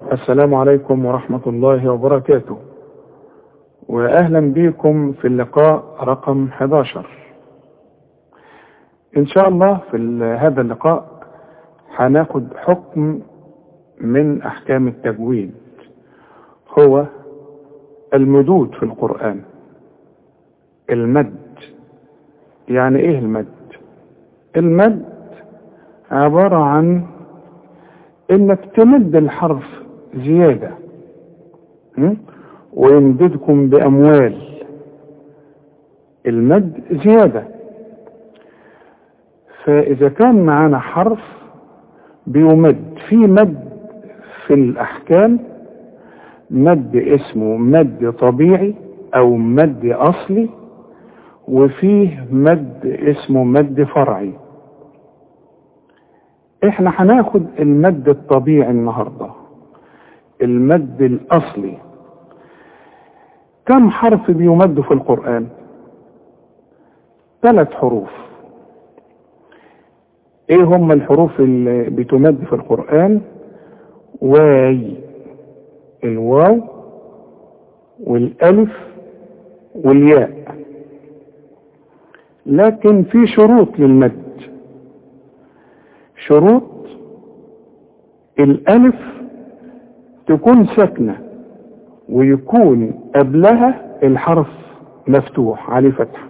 السلام عليكم ورحمة الله وبركاته، وأهلا بكم في اللقاء رقم 11. إن شاء الله في هذا اللقاء هناخد حكم من أحكام التجويد، هو المدود في القرآن. المد، يعني إيه المد؟ المد عبارة عن إنك تمد الحرف زيادة ويمددكم بأموال. المد زيادة، فإذا كان معنا حرف بيمد، في مد في الأحكام مد اسمه مد طبيعي أو مد أصلي، وفيه مد اسمه مد فرعي. احنا هناخد المد الطبيعي النهاردة، المد الأصلي. كم حرف بيمد في القرآن؟ 3 حروف. ايه هم الحروف اللي بتمد في القرآن؟ واي، الواو والألف والياء. لكن في شروط للمد. شروط: الألف تكون ساكنة ويكون قبلها الحرف مفتوح عليه فتحة.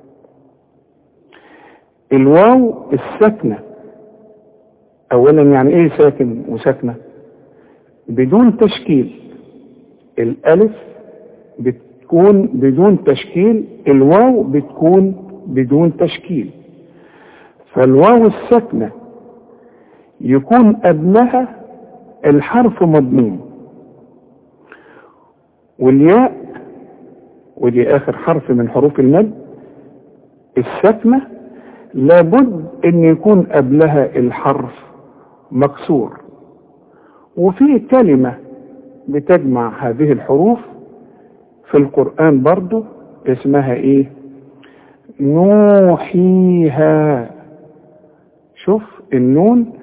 الواو الساكنة، أولا يعني إيه ساكن وساكنة؟ بدون تشكيل. الألف بتكون بدون تشكيل، الواو بتكون بدون تشكيل. فالواو الساكنة يكون قبلها الحرف مضموم، والياء، ودي آخر حرف من حروف المد الساكنة، لابد أن يكون قبلها الحرف مكسور. وفي كلمة بتجمع هذه الحروف في القرآن برضو اسمها ايه؟ نوحيها. شوف النون،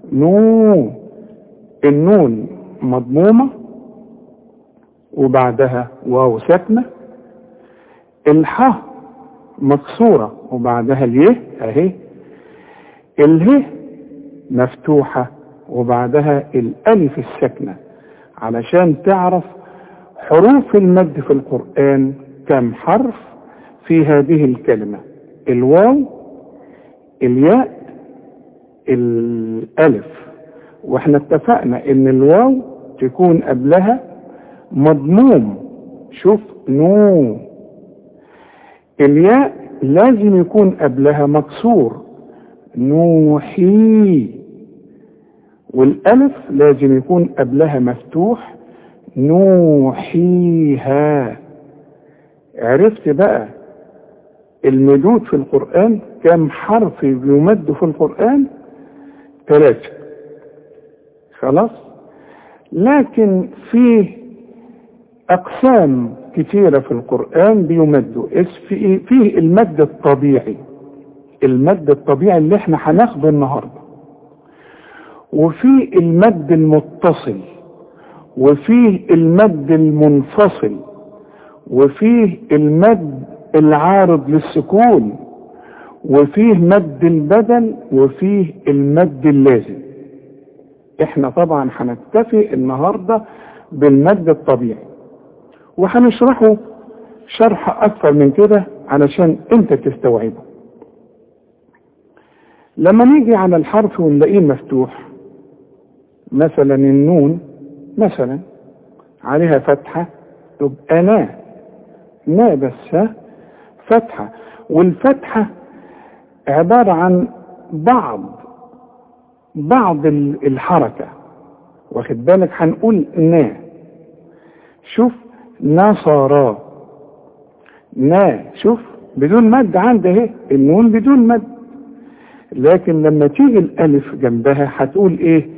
النون مضمومة وبعدها واو ساكنة، الحاء مكسورة وبعدها اليه اهي، اله مفتوحة وبعدها الالف الساكنة، علشان تعرف حروف المد في القرآن كم حرف في هذه الكلمة: الواو، الياء، الالف. واحنا اتفقنا ان الواو تكون قبلها مضموم، شوف نو. الياء لازم يكون قبلها مكسور، نوحي. والالف لازم يكون قبلها مفتوح، نوحيها. عرفت بقى المدود في القرآن كم حرف يمد في القرآن؟ 3. خلاص. لكن فيه أقسام كثيرة في القرآن بيمدوا. فيه المد الطبيعي، المد الطبيعي اللي احنا هناخده النهاردة، وفيه المد المتصل، وفيه المد المنفصل، وفيه المد العارض للسكون، وفيه مد البدل، وفيه المد اللازم. احنا طبعا هنكتفي النهاردة بالمد الطبيعي، وهنشرحه شرح اكثر من كده علشان انت تستوعبه. لما نيجي على الحرف ونلاقيه مفتوح، مثلا النون مثلا عليها فتحة، تبقى نا بس فتحة. والفتحة عبارة عن بعض الحركة، واخد بالك؟ هنقول نا. شوف نصارى، شوف بدون مد عندها اهي، النون بدون مد. لكن لما تيجي الالف جنبها هتقول ايه؟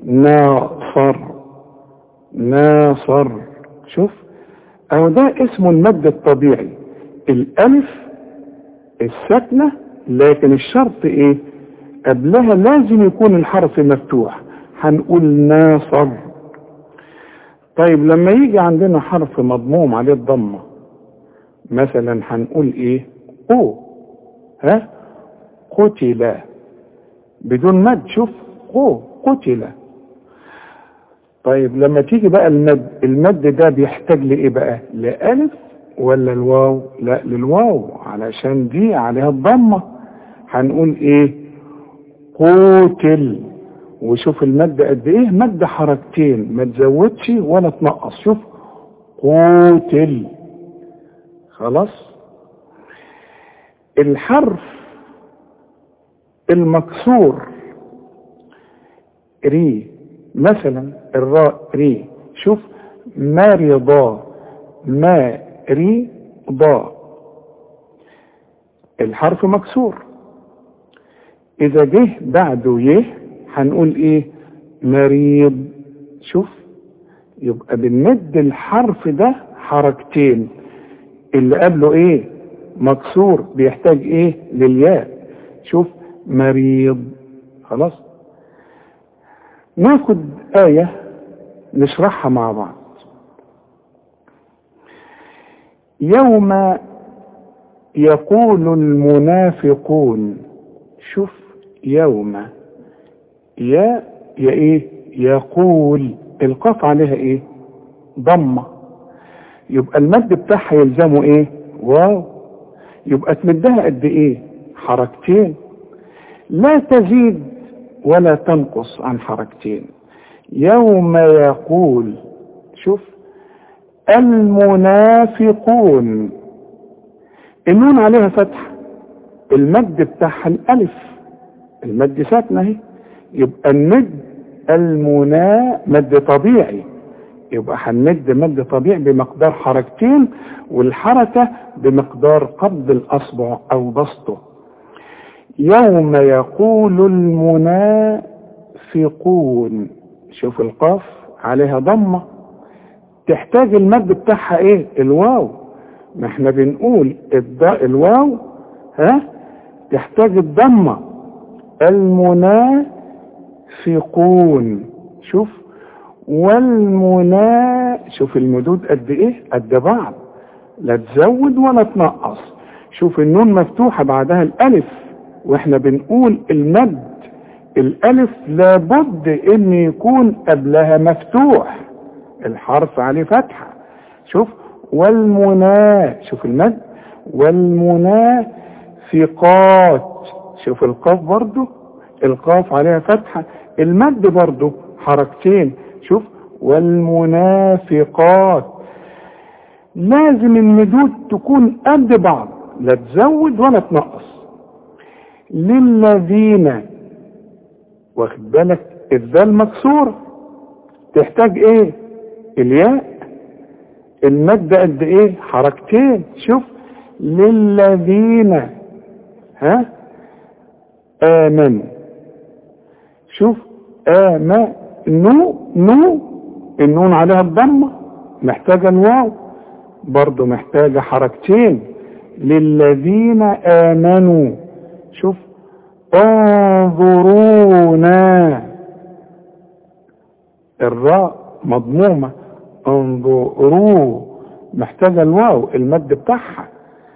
ناصر. شوف اهو ده اسمه المد الطبيعي، الالف الساكنة، لكن الشرط ايه؟ قبلها لازم يكون الحرف مفتوح، هنقول ناصر. طيب لما يجي عندنا حرف مضموم عليه الضمة مثلا هنقول ايه؟ او. ها؟ قتل بدون مد. شوف، او قتل. طيب لما تيجي بقى المد ده بيحتاج لايه بقى؟ لألف ولا الواو؟ لا، للواو، علشان دي عليها الضمة. هنقول ايه؟ قوتل. وشوف المد قد ايه؟ مد حركتين، ما تزودش ولا تنقص. شوف، قوتل. خلاص. الحرف المكسور ري مثلا، الراء ري. شوف، مرضى، مريضى، الحرف مكسور. اذا جه بعده يه هنقول ايه؟ مريض. شوف، يبقى بنمد الحرف ده حركتين، اللي قبله ايه؟ مكسور، بيحتاج ايه؟ للياء. شوف، مريض. خلاص. ناخد آية نشرحها مع بعض. يوم يقول المنافقون. شوف، يوم يا ايه؟ يقول. القاف عليها ايه؟ ضمة. يبقى المد بتاعها يلزمه ايه؟ واو. يبقى تمدها قد ايه؟ حركتين، لا تزيد ولا تنقص عن حركتين. يوم يقول. شوف، المنافقون، النون عليها فتح، المد بتاعها الالف، المد ساكنه اهي. يبقى الند مد طبيعي، يبقى هنمد مد طبيعي بمقدار حركتين، والحركه بمقدار قبض الاصبع او بسطه. يوم يقول المنافقون. شوف، القاف عليها ضمه، تحتاج المد بتاعها ايه؟ الواو. ما احنا بنقول الواو تحتاج الضمه. المنافقون. شوف، شوف المدود قد ايه؟ قد بعض، لا تزود ولا تنقص. شوف، النون مفتوحه بعدها الالف، واحنا بنقول المد الالف لابد ان يكون قبلها مفتوح، الحرف عليه فتحه. شوف، شوف المد. والمنافقات. شوف القاف برضو، القاف عليها فتحه، المد برضو حركتين. شوف، والمنافقات. لازم المدود تكون قد بعض، لا تزود ولا تنقص. للذين، واخد بالك؟ الذال مكسوره، تحتاج ايه؟ الياء، المد قد ايه؟ حركتين. شوف، للذين آمنوا. شوف، النون عليها الضمه، محتاجه الواو، برضو محتاجه حركتين. للذين آمنوا. شوف، انظرونا، الراء مضمومه، انظروا، محتاجه الواو، المد بتاعها.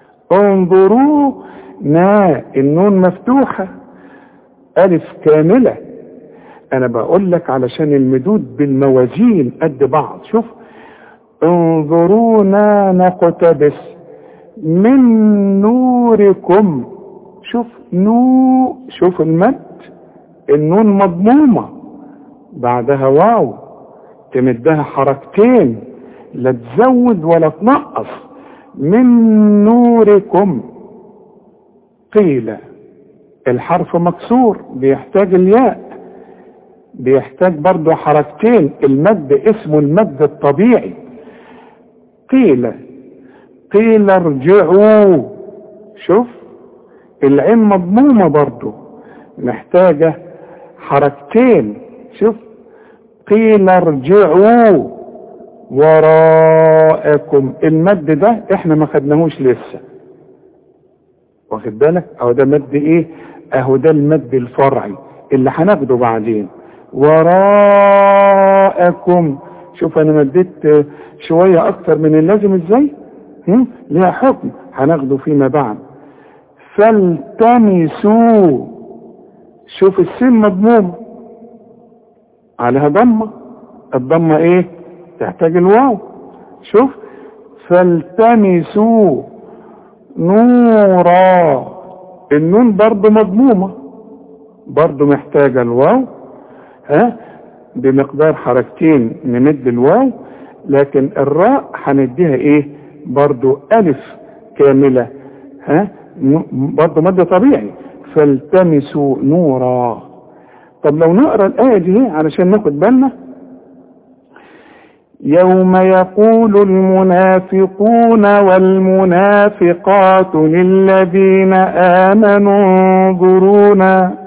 انظرونا، النون مفتوحه، الف كامله. انا بقول لك علشان المدود بالموازين قد بعض. شوف، انظرونا نقتبس من نوركم. شوف، شوف المد، النون مضمومه بعدها واو، تمدها حركتين، لا تزود ولا تنقص. من نوركم. قيل، الحرف مكسور، بيحتاج الياء، بيحتاج برضو حركتين، المد اسمه المد الطبيعي. قيل ارجعوا. شوف، العين مضمومة برضو، محتاجة حركتين. شوف، قيل ارجعوا وراءكم. المد ده احنا ما خدناهوش لسه، واخد بالك؟ اهو ده مد ايه؟ اهو ده المد الفرعي اللي هناخده بعدين. وراءكم. شوف انا مديت شوية اكتر من اللازم ازاي. لها حكم هناخده فيما بعد. فالتمسوا، شوف السين مضمومة عليها ضمة، الضمة ايه؟ تحتاج الواو. شوف فالتمسوا نورا، النون برضو مضمومة، برضو محتاجة الواو، بمقدار حركتين نمد الواو، لكن الراء هنديها ايه؟ برضو الف كاملة، برضو مد طبيعي. فالتمسوا نورا. طب لو نقرأ الآية دي علشان ناخد بالنا. يوم يقول المنافقون والمنافقات للذين آمنوا انظرونا.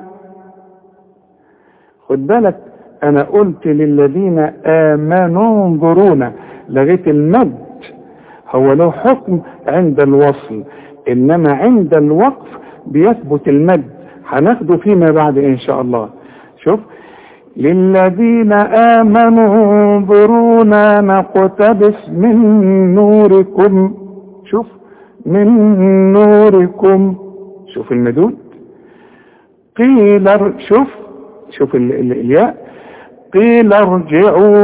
خد بالك انا قلت للذين آمنوا انظرونا، لغيت المد. هو له حكم عند الوصل، انما عند الوقف بيثبت المد، هناخده فيما بعد ان شاء الله. شوف للذين آمنوا انظرونا نقتبس من نوركم. شوف من نوركم، شوف المدود. قيل شوف الياء. قيل ارجعوا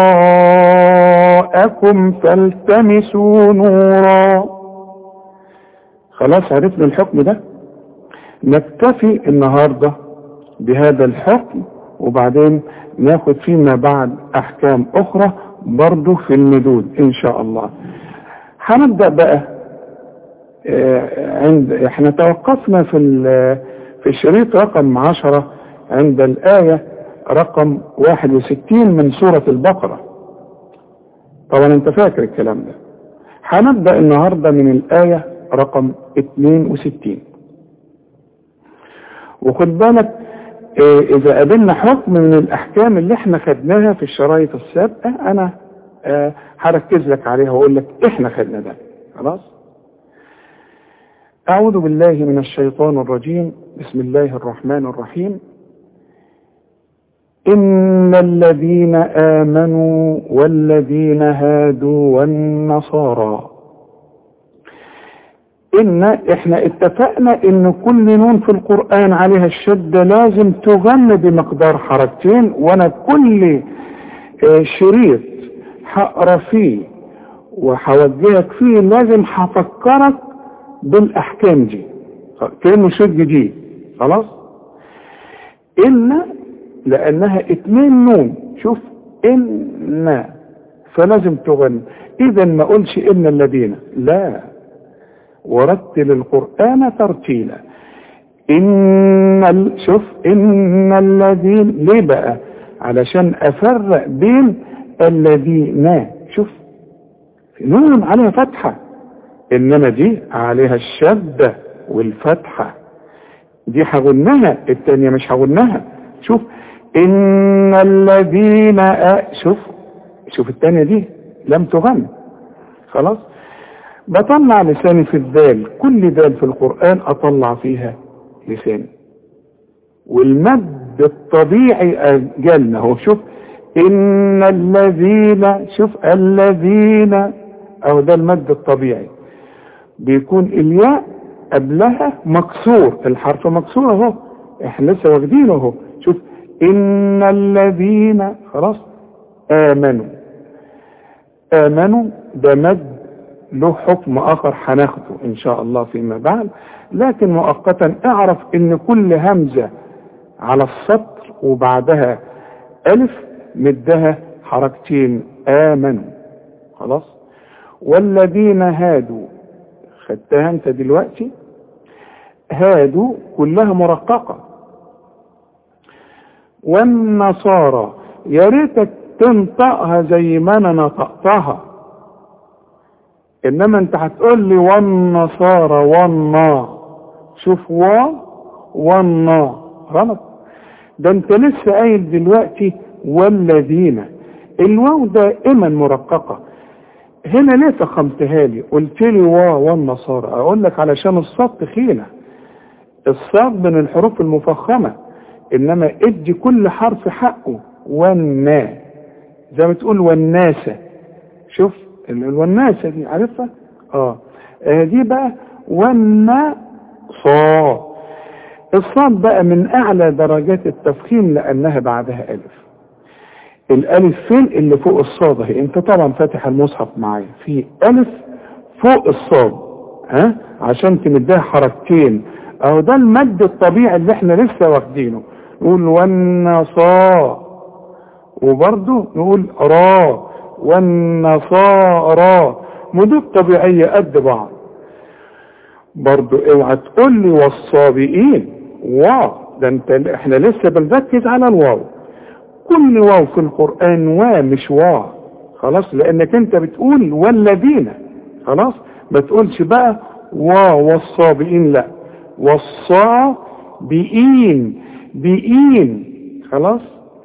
وراءكم فالتمسوا نورا. خلاص عرفنا الحكم ده. نكتفي النهاردة بهذا الحكم، وبعدين ناخد فيما بعد احكام اخرى برضو في المدود ان شاء الله. هنبدأ بقى احنا توقفنا في الشريط رقم 10 عند الآية رقم 61 من سورة البقرة. طبعا انت فاكر الكلام ده. هنبدأ النهاردة من الآية رقم 62. وخد بالك اذا قابلنا حكم من الاحكام اللي احنا خدناها في الشرايط السابقة، انا هركز لك عليها واقول لك احنا خدنا ده. خلاص. اعوذ بالله من الشيطان الرجيم. بسم الله الرحمن الرحيم. إن الذين آمنوا والذين هادوا والنصارى. احنا اتفقنا ان كل نون في القرآن عليها الشدة لازم تغن بمقدار حركتين، وانا كل شريط هقرا فيه وهوجهك فيه لازم هفكرك بالاحكام دي كأنه شيء جديد. خلاص. إن لأنها 2 نون. شوف إن فلازم تغني. إذا ما قلش إن الذين، لا، ورتل القرآن ترتيلا. شوف إن الذين. ليه بقى؟ علشان أفرق بين الذين. شوف في نون عليها فتحة، إنما دي عليها الشدة والفتحة، دي هغنها، التانية مش هغنها. شوف إن الذين شوف التانية دي لم تغن. خلاص. بطلع لساني في الذال، كل ذال في القرآن أطلع فيها لساني، والمد الطبيعي أجلنا هو. شوف إن الذين، شوف الذين، أو ده المد الطبيعي، بيكون الياء قبلها مكسور، الحرف مكسور اهو، احنا لسه واخدينه اهو. شوف إن الذين. خلاص. آمنوا ده مد له حكم آخر هناخده إن شاء الله فيما بعد، لكن مؤقتا اعرف إن كل همزة على السطر وبعدها ألف مدها حركتين. آمنوا. خلاص. والذين هادوا، خدتها انت دلوقتي. هادوا كلها مرققة. والنصارى يا ريتك تنطقها زي ما انا نطقتها، انما انت هتقول لي والنصارى والنا. شوف والنا غلط. ده انت لسه قايل دلوقتي والذين، الواو دائما مرققة. هنا ليه فخمتها لي؟ قلت لي والنصارى. اقول لك علشان الصاد تخينة، الصاد من الحروف المفخمة، انما ادي كل حرف حقه. والنا زي ما تقول والناسة. شوف الوناسة دي عارفها؟ دي بقى والنصا. الصاد بقى من اعلى درجات التفخيم لانها بعدها الف. الالف فين؟ اللي فوق الصاد اهي. انت طبعا فاتح المصحف معايا، في الف فوق الصاد عشان تمدها حركتين. اهو ده المد الطبيعي اللي احنا لسه واخدينه. نقول والنصا، وبرضه نقول را والنصارى. مدود طبيعية قد بعض. برضه اوعى تقول لي والصابئين ده احنا لسه بنركز على الواو. كل واو في القرآن مش خلاص، لانك انت بتقول والذين. خلاص ما تقولش بقى والصابئين، لا، والصابئين بئين. خلاص.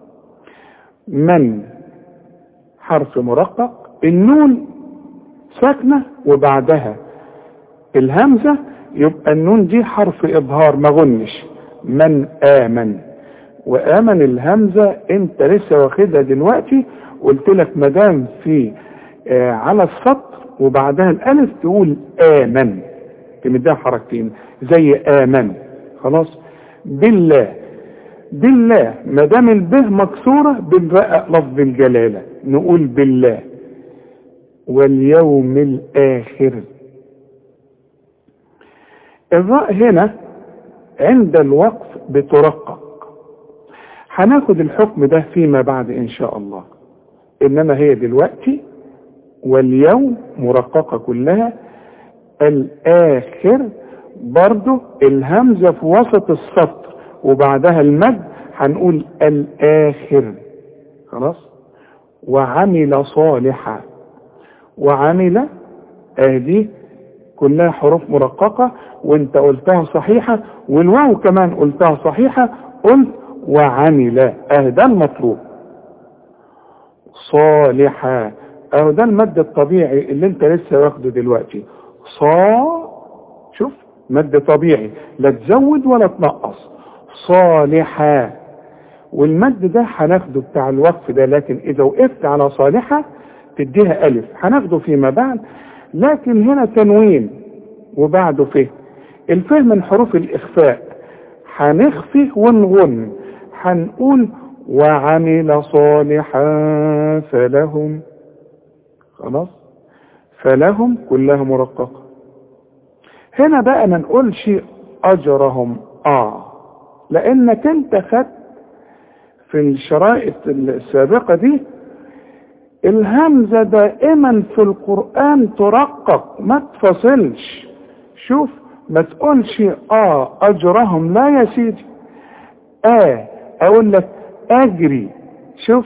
من حرف مرقق، النون ساكنة وبعدها الهمزة، يبقى النون دي حرف إظهار ما غنش. من آمن، وآمن الهمزة انت لسه واخدها دلوقتي. قلت لك مدام في على السطر وبعدها الألف تقول آمن، تمدها حركتين زي آمن. خلاص. بالله، بالله مدام البه مكسورة بنرقق لفظ الجلالة نقول بالله. واليوم الآخر، الراء هنا عند الوقف بترقق. هناخد الحكم ده فيما بعد ان شاء الله، انما هي دلوقتي واليوم مرققة كلها. الآخر برضو الهمزة في وسط السطر وبعدها المد، هنقول الآخر. خلاص. وعمل صالحا، وعمل دي كلها حروف مرققة، وانت قلتها صحيحة، والواو كمان قلتها صحيحة. قلت وعمل، ده المطلوب. صالحا، ده المد الطبيعي اللي انت لسه واخده دلوقتي. شوف مد طبيعي، لا تزود ولا تنقص. صالحا. والمد ده هناخده بتاع الوقف ده، لكن اذا وقفت على صالحة تديها الف، هناخده فيما بعد. لكن هنا تنوين وبعده فه. الفه من حروف الاخفاء، هنخفي ونغن. هنقول وعمل صالحا فلهم. خلاص. فلهم كلها مرققة. هنا بقى ما نقولش اجرهم لانك انت خدت في الشرائط السابقة دي الهمزة دائما في القرآن ترقق ما تفصلش. شوف ما تقولش اجرهم، لا يا سيدي. اقول لك اجري. شوف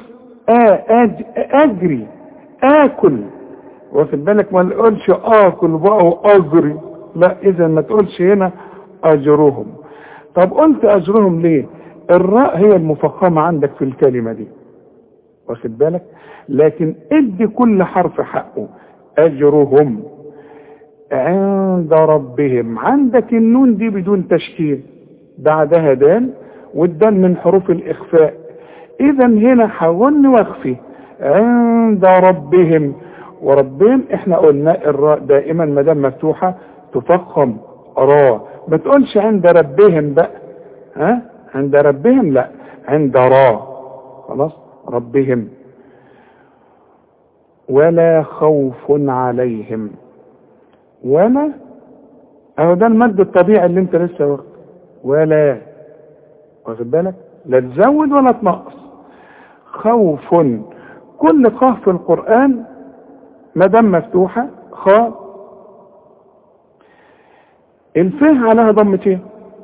اجري، اكل. واخد بالك؟ ما نقولش اكل بقى واجري، لا. اذا ما تقولش هنا اجرهم. طب قلت اجرهم ليه؟ الراء هي المفخمة عندك في الكلمة دي، واخد بالك؟ لكن ادي كل حرف حقه. اجرهم عند ربهم، عندك النون دي بدون تشكيل بعدها دال، والدال من حروف الاخفاء. اذا هنا حغن واخفي. عند ربهم، وربهم احنا قلنا الراء دائما ما دام مفتوحه تفخم راء. ما تقولش عند ربهم بقى، عند ربهم، لا، عند راء. خلاص. ربهم. ولا خوف عليهم، ولا ده المد الطبيعي اللي انت لسه واخده. ولا، واخد بالك؟ لا تزود ولا تنقص. خوف، كل قاف في القرآن ما دام مفتوحة خاء، الفه عليها ضمتين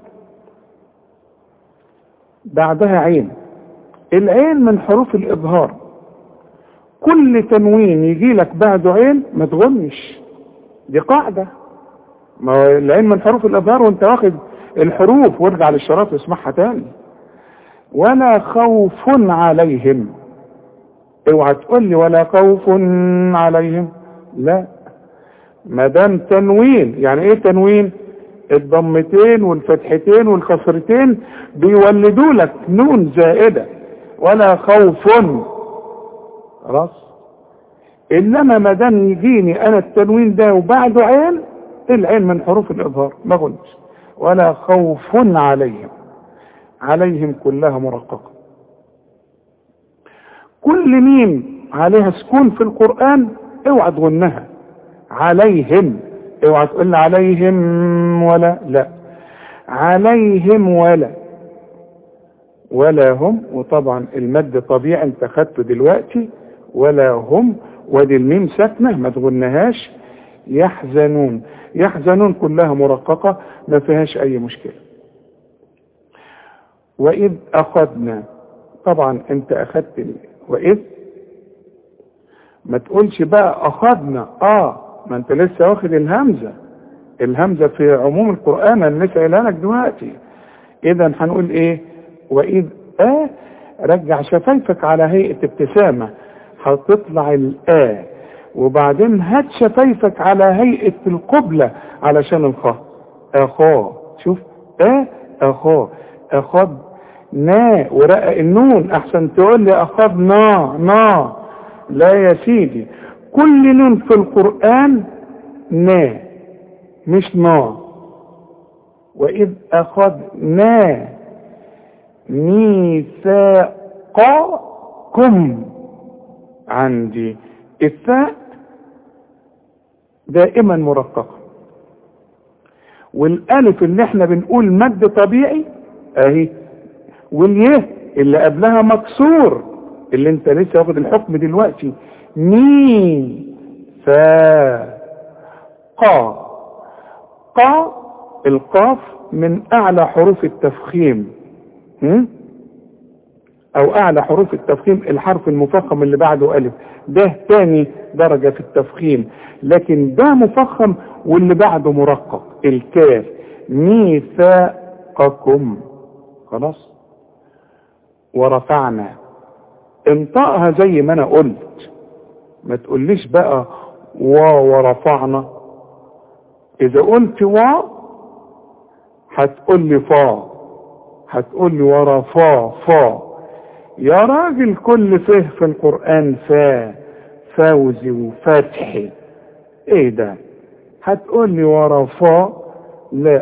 بعدها عين. العين من حروف الإظهار، كل تنوين يجي لك بعده عين ما تغنش، دي قاعدة. ما العين من حروف الإظهار وانت واخد الحروف، وارجع للشراط واسمعها تاني. ولا خوف عليهم، اوعى تقول لي ولا خوف عليهم، لا. ما دام تنوين، يعني ايه تنوين؟ الضمتين والفتحتين والكسرتين بيولدوا لك نون زائدة. ولا خوف. خلاص. انما ما دام يجيني انا التنوين ده وبعده عين، العين من حروف الاظهار ما قلتش. ولا خوف عليهم، عليهم كلها مرققه. كل ميم عليها سكون في القران اوعى تغنها. عليهم، اوعى تقول عليهم ولا، لا، عليهم ولا هم. وطبعا المد طبيعي انت خدته دلوقتي، ولا هم، ودي الميم ساكنه ما تغنهاش. يحزنون، يحزنون كلها مرققه ما فيهاش اي مشكله. واذ اخذنا، طبعا انت اخذت واذ، ما تقولش بقى اخذنا، ما انت لسه واخد الهمزه. الهمزه في عموم القران انا لسه قايلها لك دلوقتي. اذا هنقول ايه؟ واذ رجع شفايفك على هيئه ابتسامه، هتطلع وبعدين هات شفايفك على هيئه القبله علشان الخاء. اخاه، شوف، اخذ ورقق النون. احسن تقول لي اخذنا لا يا سيدي، كل نون في القرآن مش نا. وإذ أخذنا ميثاقكم، عندي الثاء دائما مرققة، والألف اللي احنا بنقول مد طبيعي اهي، واليه اللي قبلها مكسور اللي انت لسه واخد الحكم دلوقتي. القاف من اعلى حروف التفخيم، او اعلى حروف التفخيم الحرف المفخم اللي بعده الف، ده تاني درجة في التفخيم، لكن ده مفخم واللي بعده مرقق. الكاف ميثاقكم، خلاص. ورفعنا، انطقها زي ما انا قلت، ما تقوليش بقى ورفعنا. اذا قلت هتقول لي هتقول لي ورفا يا راجل، كل فه في القرآن فوزي وفتحي، ايه ده؟ هتقول لي ورفا، لا،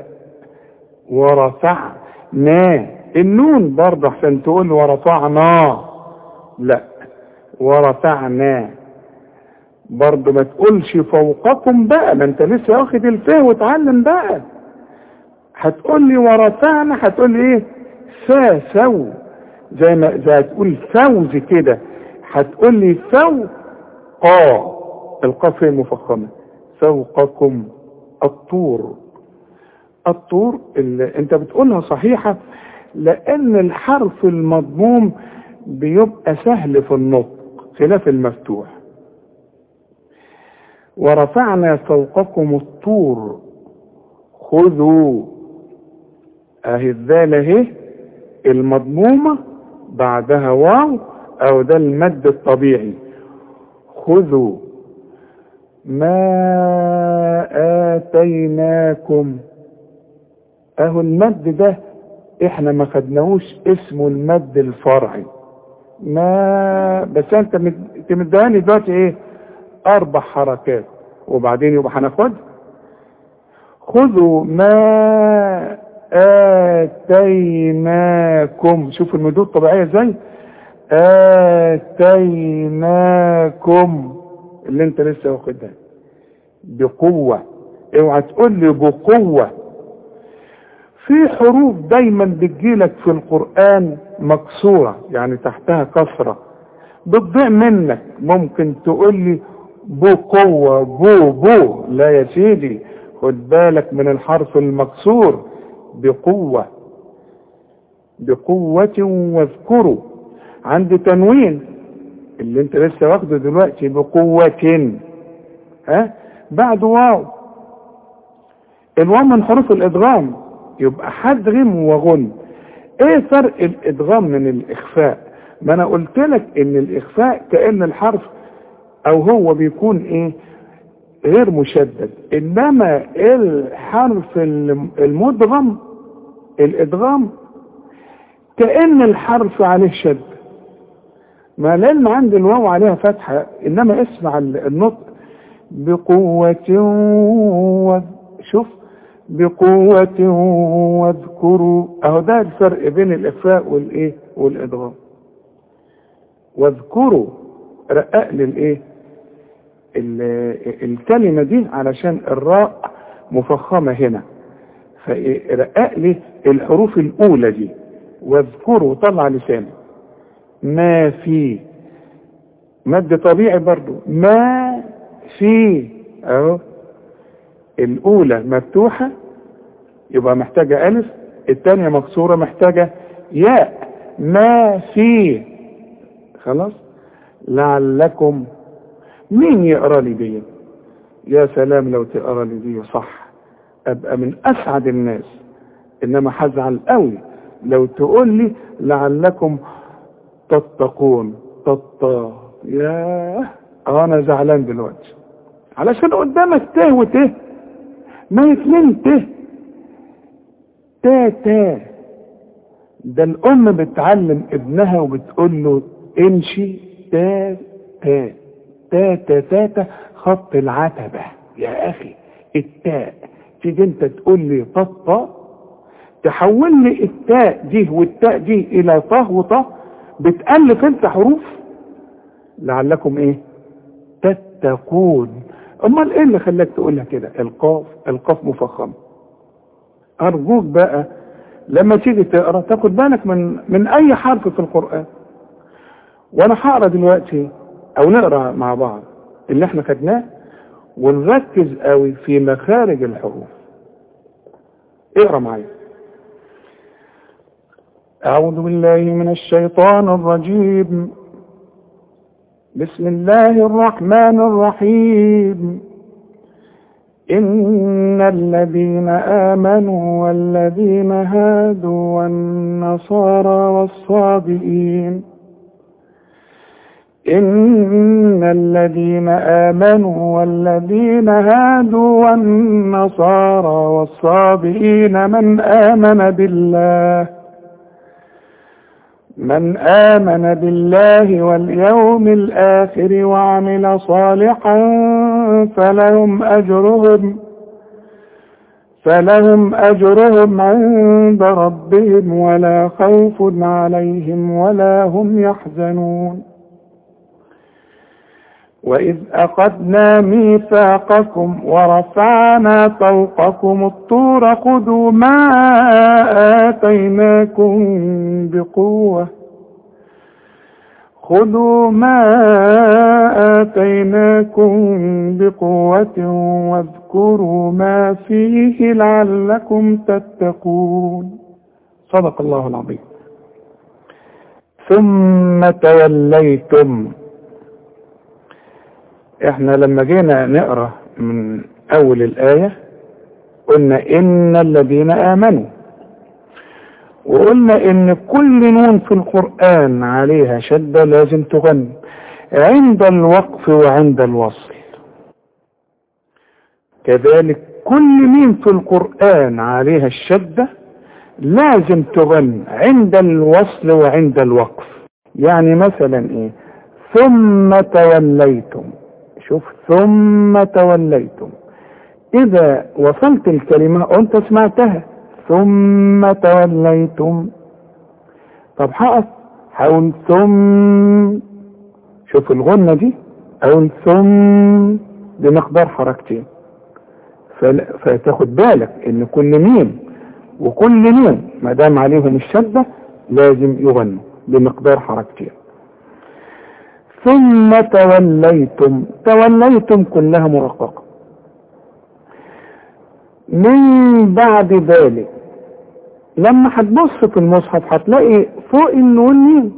ورفعنا النون برضه عشان تقول ورفعنا، لا، ورفعنا برضه. ما تقولش فوقكم بقى، ما انت لسه واخد الفه وتعلم بقى. هتقول لي ورفعنا، هتقول لي ايه؟ سو، زي هتقول فوز كده، هتقول لي القاف المفخمه، فوقكم. الطور اللي انت بتقولها صحيحه، لان الحرف المضموم بيبقى سهل في النطق خلاف المفتوح. ورفعنا فوقكم الطور خذوا، اهي الذال اهي المضمومه بعدها واو، او ده المد الطبيعي. خذوا ما آتيناكم، اهو المد ده احنا ما خدناهوش، اسمه المد الفرعي. ما بس انت مداني دلوقتي ايه؟ 4 حركات، وبعدين يبقى هناخد خذوا ما آتيناكم. شوف المدود طبيعية ازاي؟ آتيناكم اللي انت لسه واخدها بقوة، اوعى تقول لي بقوة. في حروف دايما بتجيلك في القرآن مكسورة، يعني تحتها كسرة، بتضيع منك. ممكن تقول لي بقوة بو، لا يا سيدي، خد بالك من الحرف المكسور. بقوة واذكروا، عندي تنوين اللي انت لسه واخده دلوقتي بقوة، بعد واو. الواو من حروف الادغام، يبقى هدغم وغن. ايه فرق الادغام من الاخفاء؟ ما انا قلت لك ان الاخفاء كأن الحرف او هو بيكون ايه؟ غير مشدد، انما الحرف المدغم الادغام كأن الحرف عليه شد. ما العلم عند الواو عليها فتحة، انما اسمع النطق بقوة شوف بقوة واذكروا، اهو ده الفرق بين الاخفاء والايه والادغام. واذكروا رقق للايه الكلمة دي علشان الراء مفخمة هنا، فرقق لي الحروف الاولى دي. واذكروا طلع لسانه. ما في مد طبيعي برضو، ما في اهو الاولى مفتوحة يبقى محتاجة الف، الثانية مكسورة محتاجة ياء. ما في خلاص. لعلكم، مين يقرا لي دي؟ يا سلام لو تقرا لي دي صح ابقى من اسعد الناس، انما هزعل قوي لو تقول لي لعلكم تتقون. ياه انا زعلان دلوقتي علشان قدامك ت وت، ما اتنين تا. ده الام بتعلم ابنها وبتقول له امشي تا خط العتبة يا اخي التاء. تيجي انت تقول لي تحول لي التاء دي والتاء دي الى وط، بتألف انت حروف. لعلكم ايه تتقون. امال ايه اللي خلاك تقولها كده؟ القاف مفخم. ارجوك بقى لما تيجي تقرا تاخد بالك من اي حرف في القرآن. وانا هقرا دلوقتي او نقرا مع بعض اللي احنا خدناه ونركز قوي في مخارج الحروف. اقرا معايا. اعوذ بالله من الشيطان الرجيم. بسم الله الرحمن الرحيم. إن الذين آمنوا والذين هادوا والنصارى والصابئين إن الذين آمنوا والذين هادوا والنصارى والصابئين من آمن بالله واليوم الآخر وعمل صالحا فلهم أجرهم عند ربهم ولا خوف عليهم ولا هم يحزنون. وإذ أخذنا ميثاقكم ورفعنا فوقكم الطور خذوا ما آتيناكم بقوة واذكروا ما فيه لعلكم تتقون. صدق الله العظيم. ثم توليتم. احنا لما جينا نقرأ من اول الآية قلنا ان الذين آمنوا، وقلنا ان كل نون في القرآن عليها شدة لازم تغن عند الوقف وعند الوصل. كذلك كل ميم في القرآن عليها الشدة لازم تغن عند الوصل وعند الوقف. يعني مثلا ايه؟ ثم توليتم. شوف ثم توليتم، اذا وصلت الكلمة وانت سمعتها ثم توليتم، طب هقول ثم، شوف الغنة دي اقول ثم بمقدار حركتين، فتاخد بالك ان كل ميم وكل نون ما دام عليهم الشدة لازم يغنوا بمقدار حركتين. ثم توليتم كلها مرققة. من بعد ذلك لما هتبص في المصحف هتلاقي فوق النون ميم،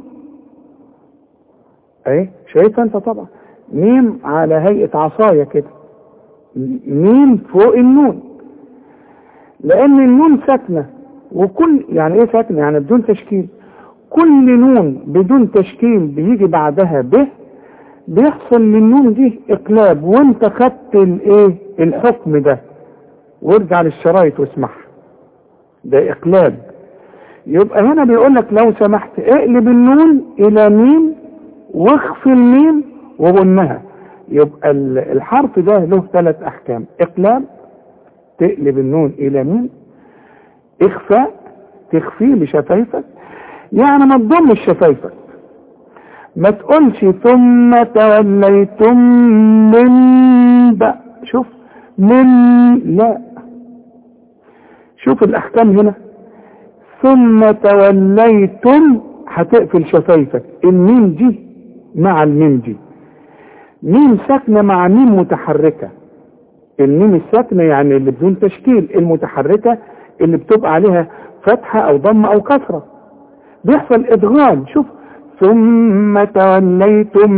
اهي شايفها انت طبعا، ميم على هيئة عصاية كده، ميم فوق النون، لان النون ساكنة. وكل يعني ايه ساكنة؟ يعني بدون تشكيل. كل نون بدون تشكيل بيجي بعدها ب بيحصل للنون دي اقلاب، وانت خدت الايه الحكم ده، وارجع للشرايط واسمعها، ده اقلاب. يبقى هنا بيقول لك لو سمحت اقلب النون الى ميم واخفي الميم وغنها. يبقى الحرف ده له 3 احكام: اقلاب تقلب النون الى ميم، اخفاء تخفيه بشفايفك، يعني ما تضمش شفايفك، ما تقولش ثم توليتم من بقى، شوف من، لا، شوف الاحكام هنا. ثم توليتم هتقفل شفايفك، الميم دي مع الميم دي، ميم ساكنه مع ميم متحركه. الميم الساكنه يعني اللي بدون تشكيل، المتحركه اللي بتبقى عليها فتحه او ضمه او كسره، بيحصل ادغام. شوف ثم توليتم،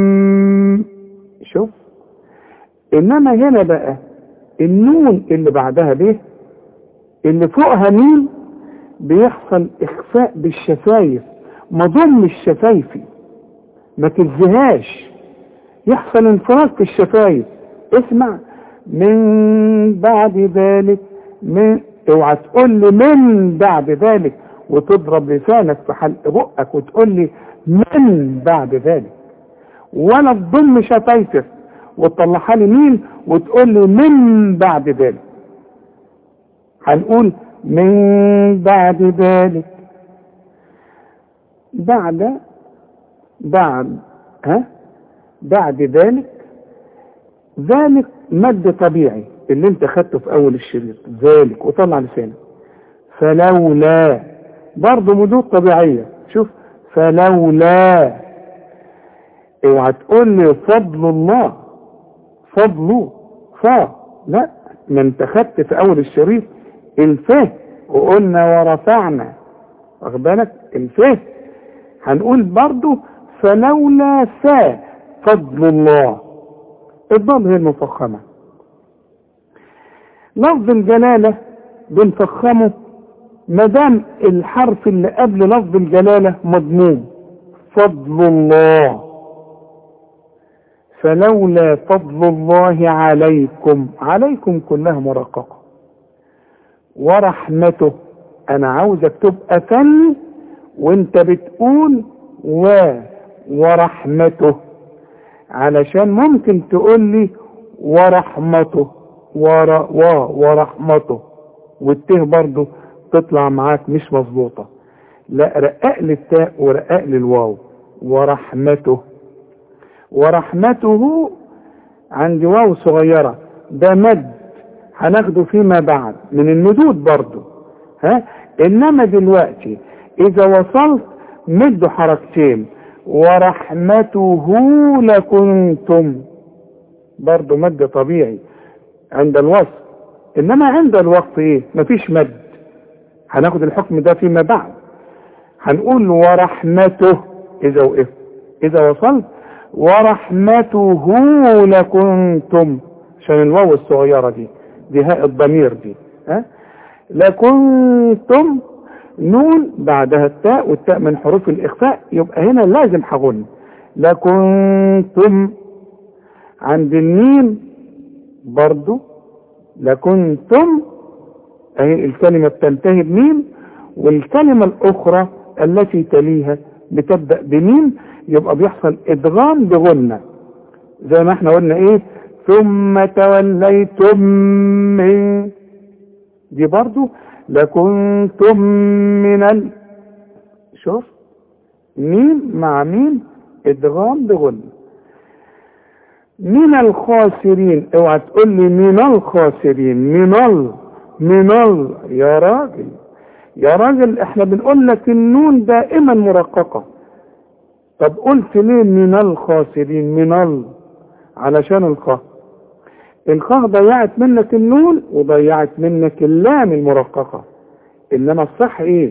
شوف. انما هنا بقى النون اللي بعدها به اللي فوقها ميم بيحصل اخفاء بالشفايف، ما ضمش شفايفي، ما تزهاش، يحصل انفراج في الشفايف. اسمع، من بعد ذلك، من، اوعى تقول لي من بعد ذلك وتضرب لسانك في حلق بقك وتقول لي من بعد ذلك، ولا تضم شفايفك وتطلعها لي مين وتقول لي من بعد ذلك. هنقول من بعد ذلك، بعد ذلك. ذلك مد طبيعي اللي انت خدته في اول الشريط، ذلك، وطلع لسانك. فلولا برضه مدود طبيعية، شوف فلولا. اوعى تقول لي فضل الله، فضله لا، ما انت خدت في اول الشريط الفه وقلنا ورفعنا، واخد بالك الفه. هنقول برضه فلولا فضل الله، الضاد هي المفخمة. لفظ الجلالة بنفخمه ما دام الحرف اللي قبل لفظ الجلالة مضموم، فضل الله. فلولا فضل الله عليكم، عليكم كلها مرققة. ورحمته، انا عاوزك تبقى فني وانت بتقول ورحمته، علشان ممكن تقول لي ورحمته ورحمته والته برضو تطلع معاك مش مظبوطة. لا، رقق لي التاء ورقق لي الواو. ورحمته عندي واو صغيرة، ده مد هناخده فيما بعد من المدود برضو، انما دلوقتي اذا وصلت مد حركتين، ورحمته لكنتم، برضو مد طبيعي عند الوصل، انما عند الوقف ايه؟ مفيش مد. هناخد الحكم ده فيما بعد. هنقول ورحمته اذا وصلت ورحمته لكنتم، عشان الواو الصغيرة دي هاء الضمير دي، لكنتم، نون بعدها التاء، والتاء من حروف الإخفاء، يبقى هنا لازم هغن لكنتم. عند الميم برضو لكنتم، اهي الكلمة بتنتهي بميم، والكلمة الأخرى التي تليها بتبدأ بميم، يبقى بيحصل إدغام بغنة، زي ما احنا قلنا ايه ثم توليتم من، دي برضو لكنتم من شوف ميم مع ميم ادغام بغنة. من الخاسرين، اوعى تقول لي من الخاسرين، من يا راجل احنا بنقول لك النون دائما مرققة. طب قلت ليه من الخاسرين؟ علشان الخاء ضيعت منك النون وضيعت منك اللام المرققة، انما الصح ايه؟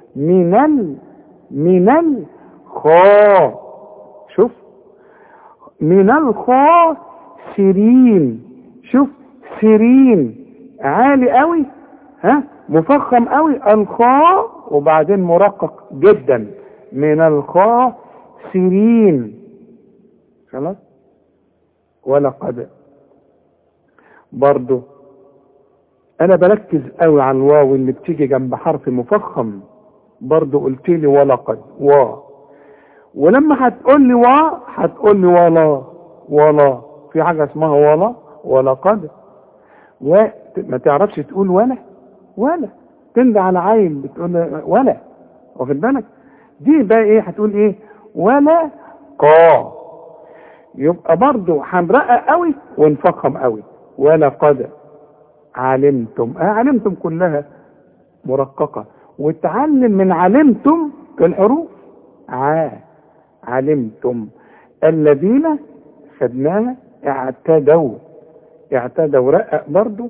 من الخاء، شوف من الخاء سيرين، شوف سيرين عالي قوي، مفخم قوي الخاء وبعدين مرقق جدا، من الخاء سيرين. خلاص. ولقد برضو انا بركز قوي على الواو اللي بتيجي جنب حرف مفخم، برضو قلت لي ولقد ولما هتقول لي هتقول لي ولا في حاجة اسمها ولا قد، وما تعرفش تقول ولا تندى على عيل بتقول ولا، واخد بالك؟ دي بقى ايه؟ هتقول ايه؟ ولا قا. يبقى برضو هنرقق قوي ونفخم قوي. ولا قد علمتم، علمتم كلها مرققة، وتعلم من علمتم الحروف. علمتم الذين خدناها اعتدوا رقق برضو.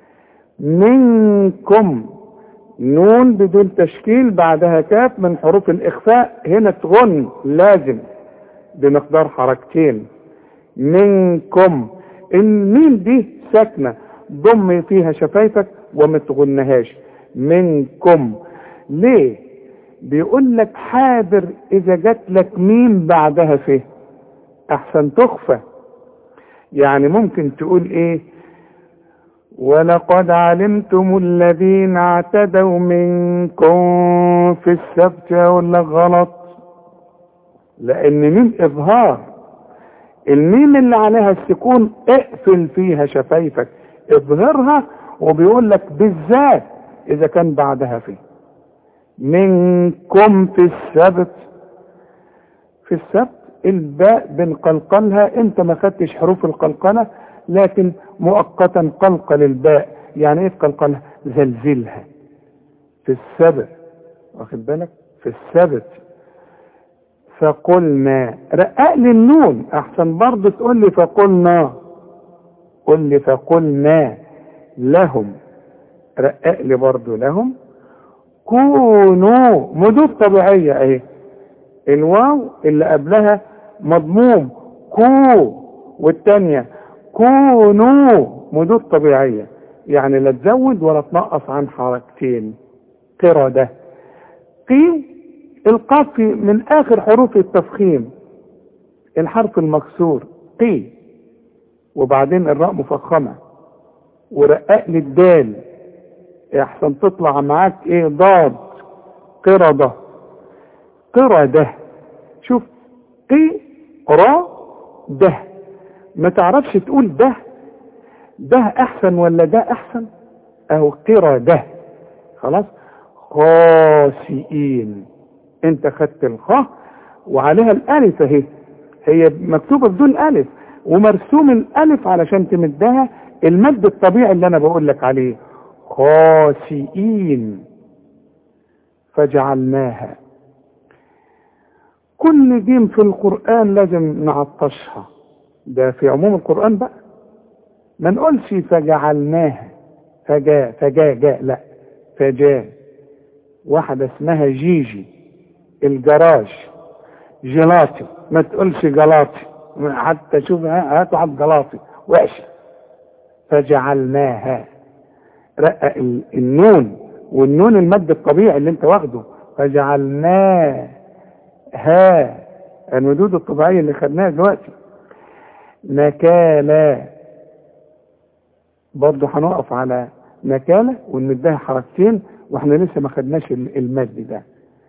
منكم نون بدون تشكيل بعدها كاف من حروف الإخفاء، هنا تغن لازم بمقدار حركتين. منكم الميم دي ساكنة، ضم فيها شفايفك وما تغنهاش. منكم ليه؟ بيقول لك حاضر إذا جات لك ميم بعدها فيه أحسن تخفى. يعني ممكن تقول إيه؟ ولقد علمتم الذين اعتدوا منكم في السبت، أقول لك غلط، لأن ميم إظهار، الميم اللي عليها السكون اقفل فيها شفايفك، اظهرها، وبيقول لك بالذات إذا كان بعدها فيه. منكم في السبت، في السبت الباء بنقلقلها، انت ما خدتش حروف القلقلة، لكن مؤقتا قلقل الباء. يعني ايه قلقلها؟ زلزلها في السبت، واخد بالك؟ في السبت. فقلنا رقق لي النون احسن برضه تقول لي فقلنا، قل لي فقلنا لهم، رقق لي برضه لهم. كونوا مدود طبيعية اهي، الواو اللي قبلها مضموم والتانية كونوا مدود طبيعية، يعني لا تزود ولا تنقص عن حركتين. قردة، قي القاف من اخر حروف التفخيم، الحرف المكسور قي، وبعدين الراء مفخمة، ورقق لي الدال احسن تطلع معاك ايه؟ ضاد. قردة، شوف قي را ده، ما تعرفش تقول ده احسن ولا ده احسن، اهو قردة. خلاص. خاسئين، انت خدت الخاء وعليها الالف اهي، هي مكتوبة بدون الف، ومرسوم الالف علشان تمدها المد الطبيعي اللي انا بقول لك عليه. خاسئين فجعلناها. كل جيم في القرآن لازم نعطشها، ده في عموم القرآن بقى، ما نقولش فجعلناها جاء، لا، فجاء. واحدة اسمها جيجي الجراج جلاطي، ما تقولش جلاطي، حتى شوف هاتوا على الجلاطي وحشة. فجعلناها، رقق النون، والنون المد الطبيعي اللي انت واخده. فجعلناها، المدود الطبيعية اللي خدناها دلوقتي. نكالا، برضو هنقف على نكالة ونمدها حركتين، واحنا لسه ما خدناش المد ده.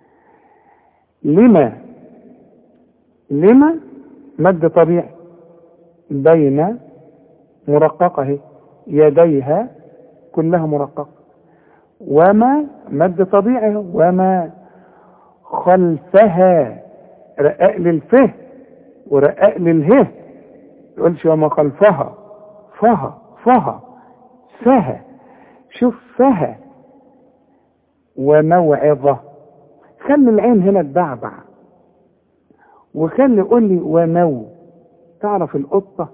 لما مد طبيعي، بين مرققة اهي، يديها كلها مرققة. وما مد طبيعي، وما خلفها، رقق للفه ورقق للهه، تقولش وما خلفها، فها، شوف فها. وموعظة، خلي العين هنا تبعبع، وخلي قول لي ومو، تعرف القطة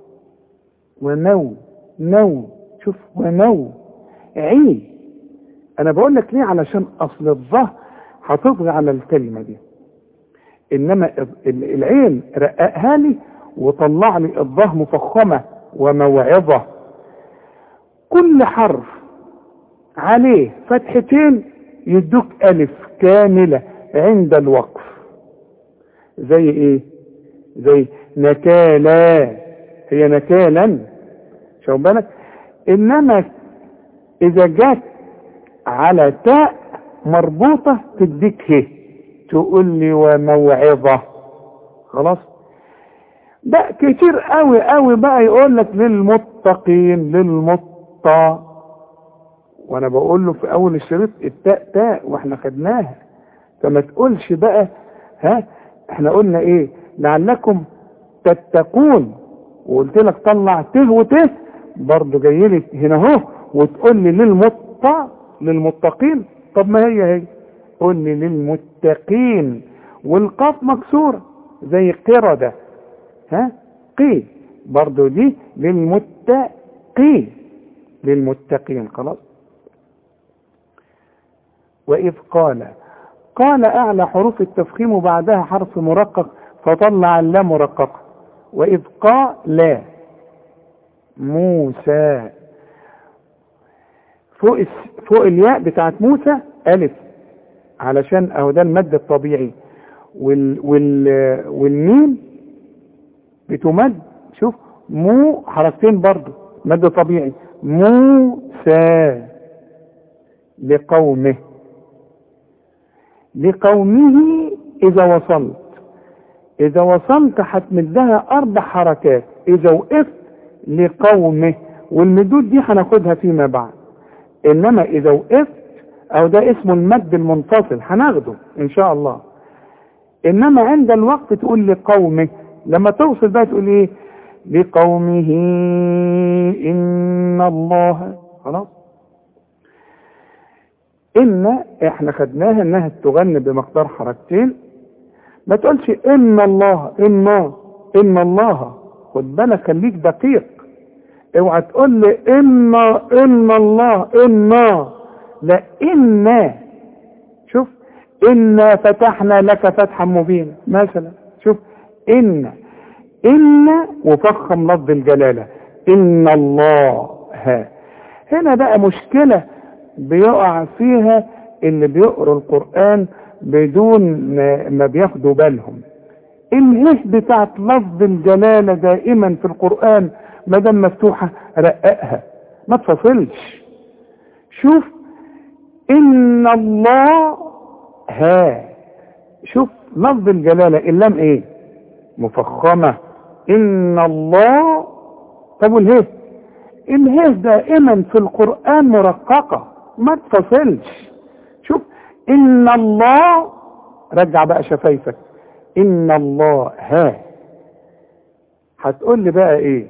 ومو، شوف ومو عين. انا بقول لك ليه؟ علشان اصل الظه هتطغي على الكلمة دي، انما العين رققها لي وطلع لي الظه مفخمة. وموعظة، كل حرف عليه فتحتين يدوك ألف كاملة عند الوقف. زي ايه؟ زي نكالا، هي نكالا، شو بالك؟ انما اذا جات على تاء مربوطة تديك هي، تقول لي وموعظة، خلاص. ده كتير قوي قوي بقى يقول لك للمتقين، وانا بقول له في اول الشريط التاء تاء واحنا خدناها، فما تقولش بقى احنا قلنا ايه؟ لعلكم تتقون، وقلت لك طلع ته وته، برضه جاي لي هنا اهو وتقول لي للمتقين. طب ما هي قول لي للمتقين، والقاف مكسوره زي قردة، قي، برضه دي للمتقين خلاص. وإذ قال أعلى حروف التفخيم وبعدها حرف مرقق فطلع اللا مرققة. وإذ قال موسى، فوق الياء بتاعت موسى ألف، علشان أهو ده المد الطبيعي، والميم بتمد، شوف مو حركتين برضو مد طبيعي، موسى لقومه إذا وصلت هتمدها 4 حركات. إذا وقفت لقومه، والمدود دي هناخدها فيما بعد، إنما إذا وقفت أو ده اسمه المد المنفصل هناخده إن شاء الله. إنما عند الوقت تقول لقومه، لما توصل بقى تقول إيه؟ لقومه إن الله. خلاص. إن احنا خدناها انها تغني بمقدار حركتين، ما تقولش إن الله إن الله، خد بالك خليك دقيق، اوعى تقول لي إن الله لا، إنا. شوف إنا فتحنا لك فتحا مبينا مثلا، شوف إن وفخم لفظ الجلالة إن الله. هنا بقى مشكلة بيقع فيها اللي بيقروا القرآن بدون ما بياخدوا بالهم. الهه بتاعت لفظ الجلالة دائما في القرآن ما دام مفتوحة رققها، ما تفصلش. شوف إن الله شوف لفظ الجلالة اللام ايه؟ مفخمة. إن الله. طب والهه؟ الهه دائما في القرآن مرققة، ما تفصلش. شوف إن الله، رجع بقى شفايفك، إن الله هتقول لي بقى إيه؟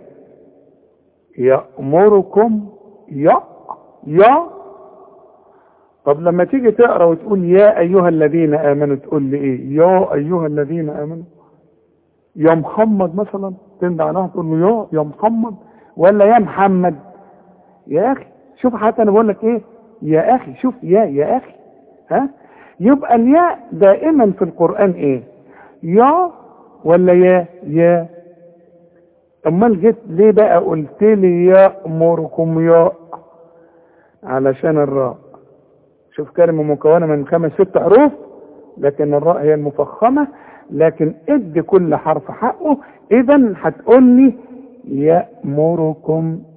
يأمركم يا. طب لما تيجي تقرأ وتقول يا أيها الذين آمنوا، تقول لي إيه؟ يا أيها الذين آمنوا، يا محمد مثلا، تندع عليها تقول له يا محمد، ولا يا محمد؟ يا أخي شوف، حتى أنا بقول لك إيه يا أخي، شوف يا أخي. يبقى الياء دائما في القرآن إيه؟ يا ولا يا؟ أمال جيت ليه بقى قلت لي يأمركم يا؟ علشان الراء. شوف كلمة مكونة من 5-6 حروف، لكن الراء هي المفخمة، لكن ادي كل حرف حقه. إذا هتقول لي يأمركم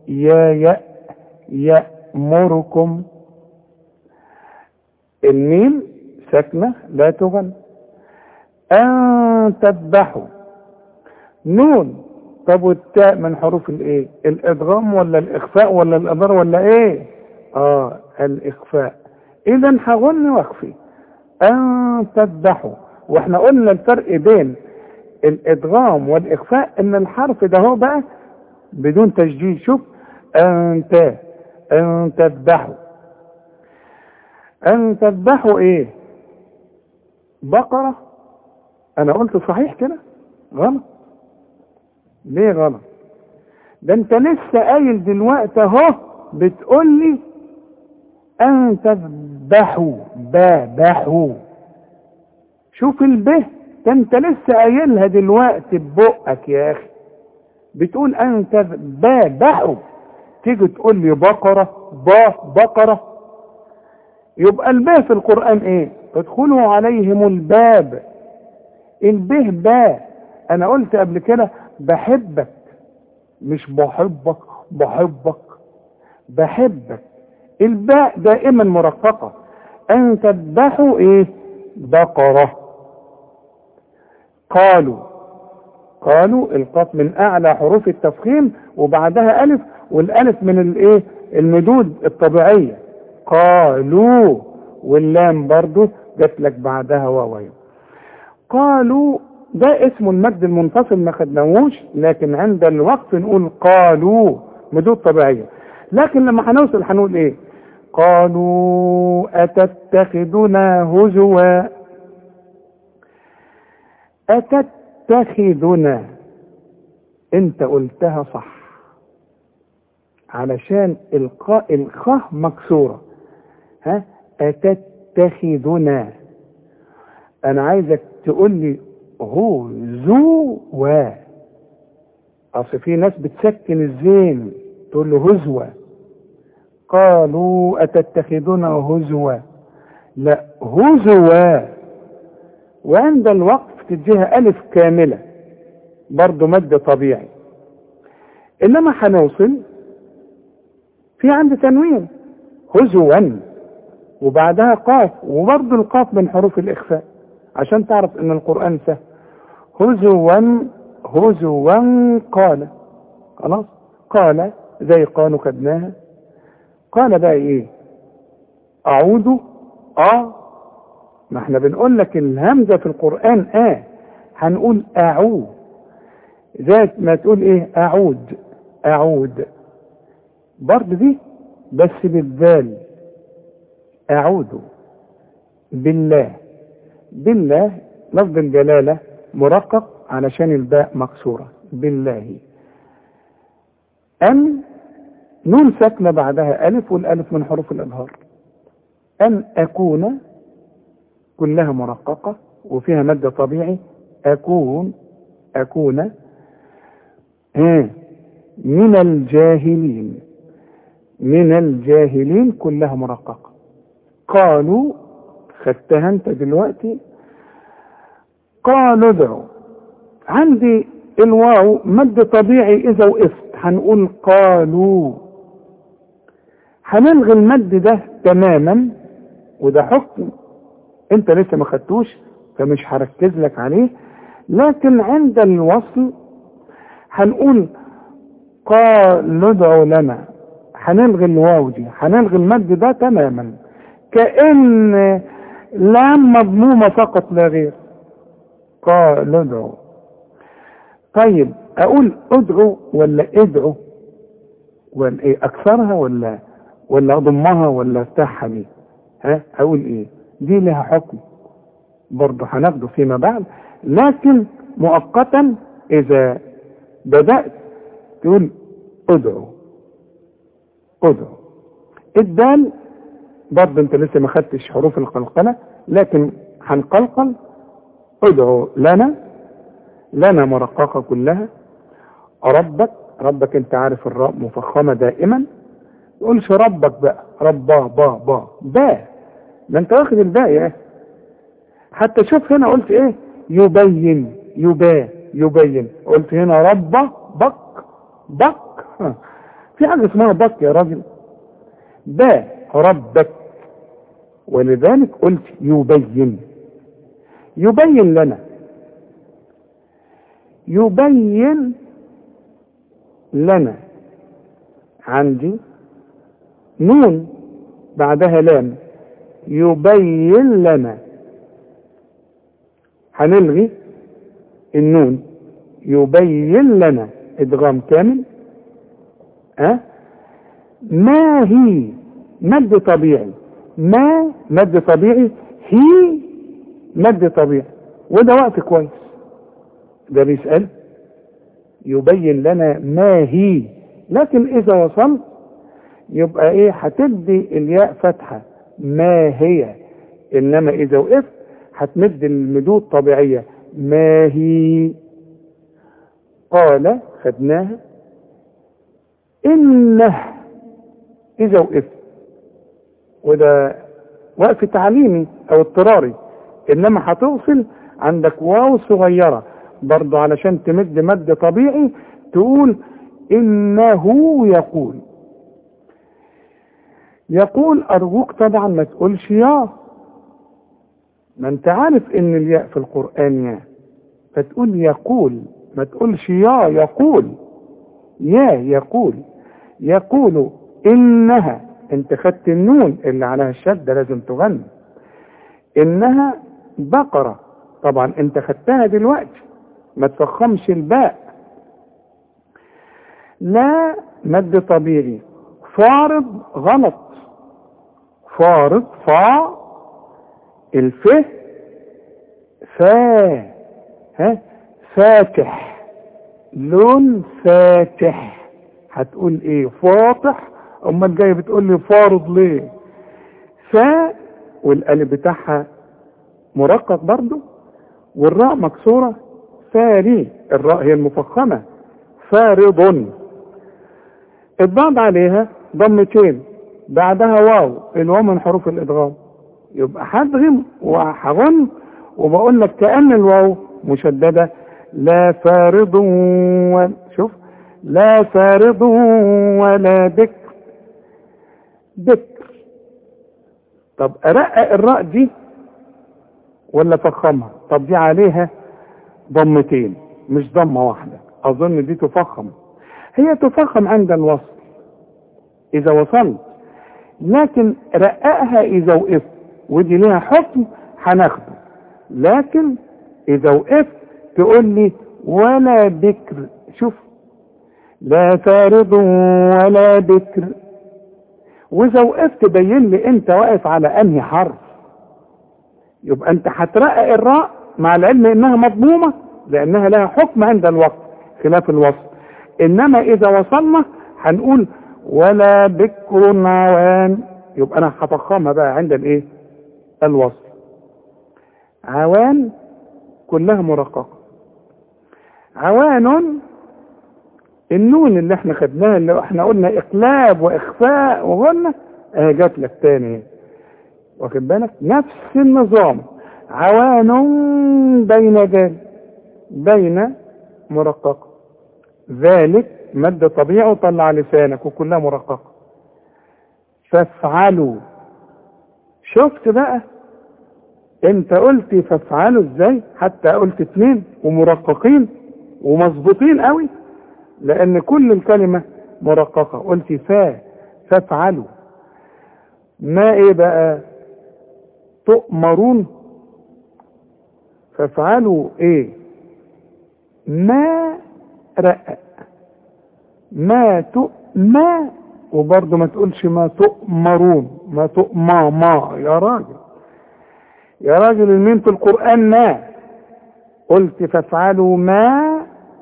يأمركم. الميم ساكنة لا تغن. أن تذبحوا نون. طب والتاء من حروف الايه؟ الادغام ولا الاخفاء ولا الاظهار ولا ايه؟ الاخفاء. اذا هغن واخفي. أن تذبحوا، واحنا قلنا الفرق بين الادغام والاخفاء ان الحرف ده هو بقى بدون تشديد. شوف أن تذبحوا. أن تذبحوا ايه؟ بقرة. انا قلت صحيح كده؟ غلط. ليه غلط؟ ده انت لسه قايل دلوقتي اهو بتقول لي أن تذبحوا بحوا. شوف البه، ده انت لسه قايلها دلوقتي ببقك يا اخي، بتقول أن تذبحوا، تيجي تقول لي بقرة بقرة. يبقى البه في القرآن ايه؟ ادخلوا عليهم الباب. البه باء. انا قلت قبل كده بحبك، مش بحبك، بحبك. الباء دائما مرققة. أن تذبحوا ايه؟ بقرة. قالوا قالوا القاف من اعلى حروف التفخيم وبعدها الف، والالف من الايه المدود الطبيعيه. قالوا، واللام برضو جت لك بعدها واو. قالوا ده اسمه المد المنفصل ما خدناهوش، لكن عند الوقف نقول قالوا مدود طبيعيه. لكن لما هنوصل هنقول ايه؟ قالوا أتتخذنا هزوا. أتتخذنا انت قلتها صح علشان الخاء مكسورة. ها أتتخذنا، انا عايزك تقول لي هزوا. اصل في ناس بتسكن الزين تقول له هزوا. قالوا أتتخذنا هزوا، لا هزوا. وعند الوقف تديها ألف كاملة برضو مد طبيعي. إنما هنوصل في عند تنوين هزوا وبعدها قاف، وبرضو القاف من حروف الإخفاء عشان تعرف إن القرآن سهل. هزوا هزوا قال، خلاص قال زي قالوا خدناها. قال بقى ايه؟ اعوذ. ما احنا بنقول لك الهمزه في القران هنقول اعوذ، ذات ما تقول ايه؟ اعود اعود برضه دي بس بالذال. اعوذ بالله. بالله لفظ الجلاله مرقق علشان الباء مكسوره. بالله. ان نون ساكنه بعدها الف، والالف من حروف الابهار. ان اكون كلها مرققه وفيها مد طبيعي. اكون من الجاهلين. من الجاهلين كلها مرققه. قالوا خدتها انت دلوقتي. قالوا ادعوا. عندي الواو مد طبيعي اذا وقفت هنقول قالوا. هنلغي المد ده تماما، وده حكم انت لسه ما خدتوش فمش هركز لك عليه. لكن عند الوصل هنقول قالوا ادعوا لنا. هنلغي الواو دي، هنلغي المد ده تماما كأن لام مضمومة فقط لا غير. قالوا ادعوا. طيب اقول ادعوا ولا ادعوا ولا ايه؟ اكثرها ولا اضمها ولا افتحها دي؟ اقول ايه؟ دي لها حكم برضه هناخده فيما بعد، لكن مؤقتا اذا بدأت تقول ادعوا. الدال برضه انت لسه ما خدتش حروف القلقلة، لكن هنقلقل. ادعوا لنا مرققة كلها. ربك انت عارف الراء مفخمة دائما، تقولش ربك بقى رباه با ده انت واخد الباء يا حتى. شوف هنا قلت ايه؟ يبين. قلت هنا بك في حاجة اسمها بك يا راجل؟ ربك. ولذلك قلت يبين لنا. يبين لنا عندي نون بعدها لام. يبين لنا هنلغي النون. يبين لنا ادغام كامل. ما هي مد طبيعي. ما مد طبيعي، هي مد طبيعي، وده وقت كويس. ده بيسأل يبين لنا ما هي، لكن اذا وصلت يبقى ايه؟ هتدي الياء فتحة ما هي. انما اذا وقفت هتمد المدود طبيعية ما هي. قال خدناها. انه اذا وقفت، وده وقف تعليمي او اضطراري، انما هتوصل عندك واو صغيرة برضو علشان تمد مد طبيعي تقول انه يقول. ارجوك طبعا ما تقولش يا، ما انت عارف ان الياء في القرآن يا، فتقول يقول، ما تقولش يا يقول، يقول. يقول إنها، انت خدت النون اللي عليها الشدة لازم تغني. إنها بقرة، طبعا انت خدتها دلوقتي، ما تفخمش الباء. لا مد طبيعي. فارض غلط. فارض فا، الف فا، فاتح، لون فاتح. هتقول ايه؟ فاطح. امال جاي بتقول لي فارض ليه؟ فا، والالف بتاعها مرقق برضو، والراء مكسوره. فاري، الراء هي المفخمه. فارض. الضاد عليها ضمتين، بعدها واو، الواو من حروف الادغام، يبقى هدغم وهغن، وبقول لك كأن الواو مشددة. لا فارض شوف، لا فارض ولا بكر. بكر. طب أرقق الراء دي ولا فخمها؟ طب دي عليها ضمتين مش ضمة واحدة، أظن دي تفخم. هي تفخم عند الوصل إذا وصلت، لكن رققها إذا وقفت، ودي لها حكم هناخده. لكن إذا وقفت تقول لي ولا بكر. شوف، لا فارض ولا بكر. وإذا وقفت بين لي أنت واقف على أنهي حرف. يبقى أنت هترقق الراء مع العلم إنها مضمومة لأنها لها حكم عند الوقت خلاف الوصل. إنما إذا وصلنا هنقول ولا بكر عوان، يبقى أنا هفخمها بقى عند الإيه؟ الوصل. عوان كلها مرققة. عوان، النون اللي احنا خدناها اللي احنا قلنا اقلاب واخفاء وغنى، اهي جات لك تاني، واخد بالك؟ نفس النظام. عوان بين ذلك، بين مرققة. ذلك مد طبيعي وطلع لسانك وكلها مرققة. فافعلوا. شفت بقى انت قلت فافعلوا ازاي؟ حتى قلت اتنين ومرققين ومظبوطين قوي، لان كل الكلمة مرققة. قلت فافعلوا. ما ايه بقى؟ تؤمرون. فافعلوا ايه؟ ما رقق. ما وبرضه ما تقولش ما تؤمرون، ما ما يا راجل، يا راجل الميم في القرآن ما. قلت فافعلوا ما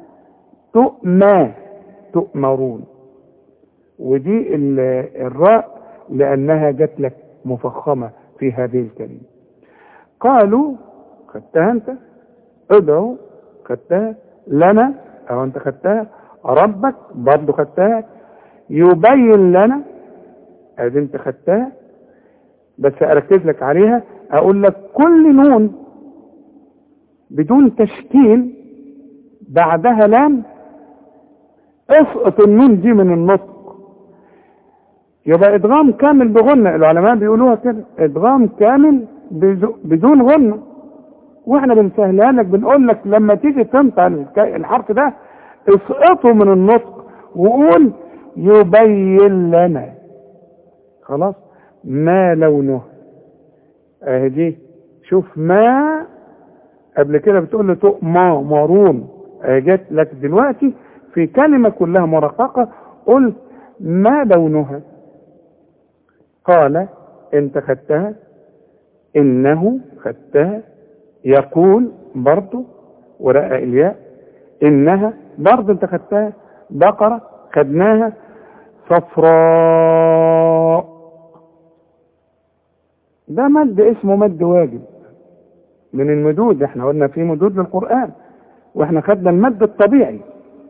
تؤمرون. ودي الراء لأنها جت لك مفخمة في هذه الكلمة. قالوا، خدتها انت. ادعوا، خدتها. لنا، او انت خدتها. ربك، برضه خدتها. يبين لنا، ادي انت خدتها. بس اركز لك عليها، اقول لك كل نون بدون تشكيل بعدها لام، اسقط النون دي من النطق، يبقى ادغام كامل بغنة. العلماء بيقولوها كده، ادغام كامل بدون غنة. واحنا بنسهلها لك، بنقول لك لما تيجي تنطق الحرف ده اسقطه من النطق وقول يبين لنا. خلاص. ما لونه، اهي دي. شوف، ما قبل كده بتقول له تؤمرون، اهي جت لك دلوقتي في كلمة كلها مرققة. قلت ما لونها. قال، انت خدتها. انه خدتها. يقول برضه ورقق الياء. انها برضه انت خدتها. بقرة خدناها. صفراء، ده مد اسمه مد واجب من المدود. احنا قلنا في مدود للقرآن، واحنا خدنا المد الطبيعي.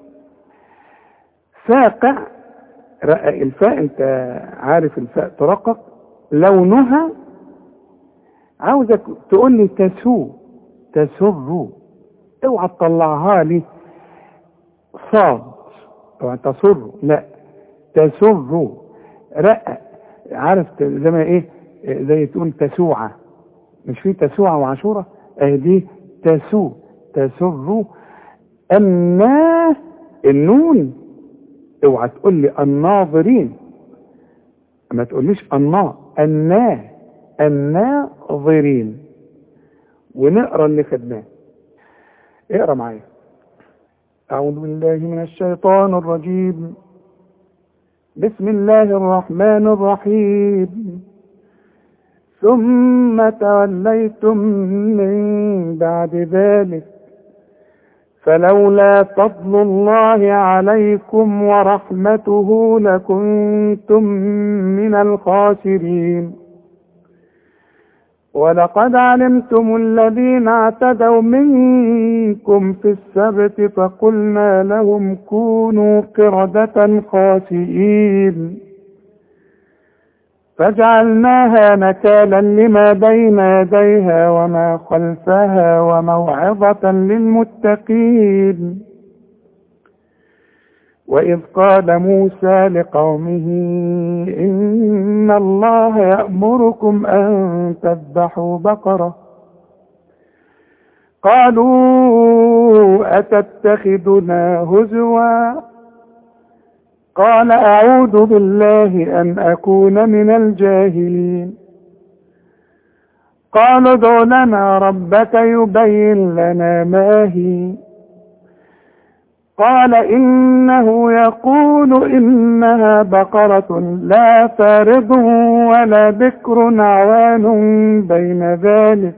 فاقع، رقق الفاء، انت عارف الفاء ترقق. لونها، عاوزك تقول لي تسر. اوعى تطلعها لي صاد، اوعى تصر، لا تسر. رقق، عارف زي ما ايه، زي تقول تسوعة. مش في تسوعة وعاشورة؟ اهي دي تسر. أنا النون اوعى تقول لي الناظرين، ما تقوليش الناظرين. ونقرا اللي خدناه. اقرا معايا. أعوذ بالله من الشيطان الرجيم. بسم الله الرحمن الرحيم. ثم توليتم من بعد ذلك فلولا فضل الله عليكم ورحمته لكنتم من الخاسرين. ولقد علمتم الذين اعتدوا منكم في السبت فقلنا لهم كونوا قردة خاسئين فجعلناها نكالا لما بين يديها وما خلفها وموعظة للمتقين. وإذ قال موسى لقومه إن الله يأمركم أن تذبحوا بقرة قالوا أتتخذنا هزوا قال أعوذ بالله أن أكون من الجاهلين. قالوا ادع لنا ربك يبين لنا ما هي قال إنه يقول إنها بقرة لا فارض ولا بكر عوان بين ذلك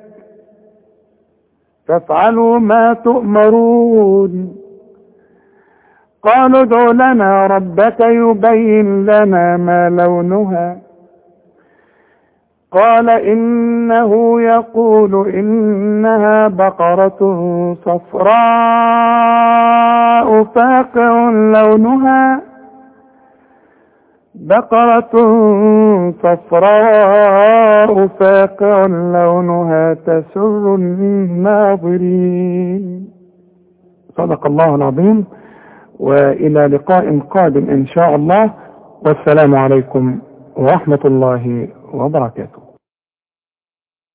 فافعلوا ما تؤمرون. قالوا ادع لنا ربك يبين لنا ما لونها قال إنه يقول إنها بقرة صفراء فاقع لونها تسر الناظرين. صدق الله العظيم. وإلى لقاء قادم إن شاء الله، والسلام عليكم ورحمة الله وبركاته.